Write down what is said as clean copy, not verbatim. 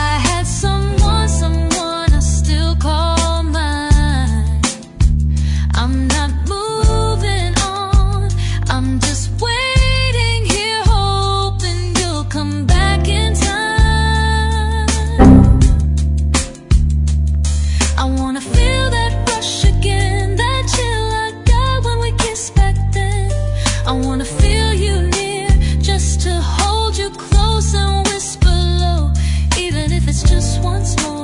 I had someone I still call mine. I'm not moving on, I'm just waiting here, hoping you'll come back in time. I wanna feel that rush again, that chill I got when we kissed back then. I wanna feel you near, just to hold you close and whisper low, even if it's just once more.